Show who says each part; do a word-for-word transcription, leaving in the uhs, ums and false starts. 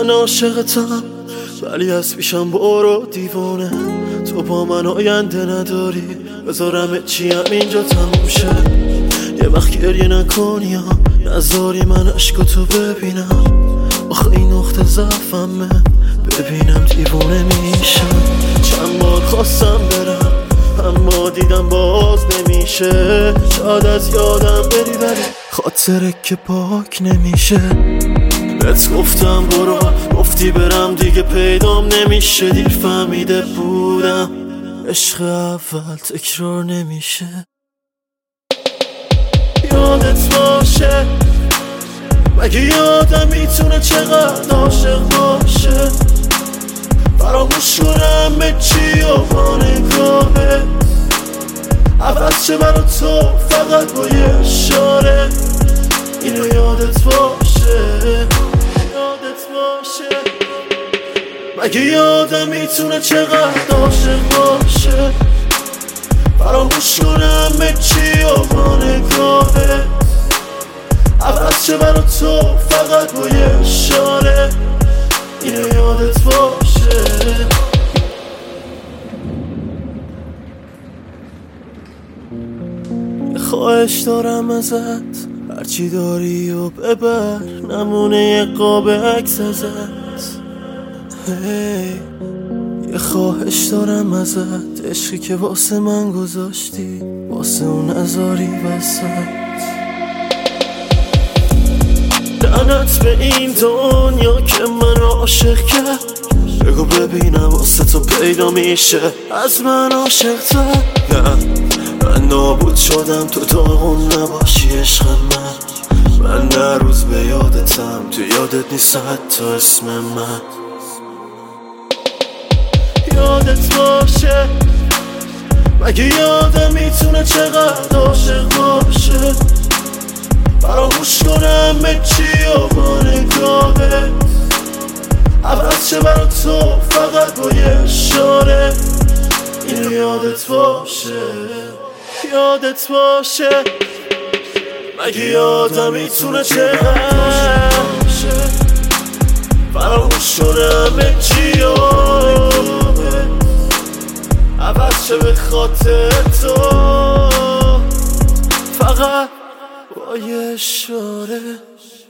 Speaker 1: من عاشقتم ولی از پیشم برو دیوانه. تو با من آینده نداری، بذارم چیم اینجا تموم شه. یه وقت گریه نکنی ها، نذاری من عشقتو ببینم. آخه این نقطه ضعفمه، ببینم دیوانه میشم. چند بار خواستم برم اما دیدم باز نمیشه. شاید از یادم بری ولی خاطره که پاک نمیشه. بهت گفتم برو، گفتی برم دیگه پیدام نمیشه. دیر فهمیده بودم عشق اول تکرار نمیشه. یادت باشه مگه یادم میتونه چقدر عاشق باشه. فراموش کنم به چی و با نگاهت عوض چه برا تو فقط با یه اشاره. اینو یادت باشه، یادت باشه مگه یادم میتونه چقدر عاشق باشه. فراموش کنم به چی و با نگاهت عوض چه برا تو فقط با یه اشاره. اینو یادت باشه. خواهش دارم ازت هرچی داری و ببر، نمونه یه قاب عکس ازت. هی یه خواهش دارم ازت، عشقی که واسه من گذاشتی واسه اون نذاری وسط. لعنت به این دنیا که من عاشق کرد. بگو ببینم واسه تو پیدا میشه از من عاشق تر. من نابود شدم تو داغون نباشی عشق من. من هر روز به یادتم، تو یادت نیست حتی اسم من. یادت باشه مگه یادم میتونه چقدر عاشق باشه. فراموش کنم به چی و با نگاهت عوض چه برا تو فقط با یه اشاره. اینو یادت باشه، یادت باشه مگه یادم میتونه چقدر باشه. فراموش کنم به چی و عوض چه به خاطر تو فقط با یه اشاره.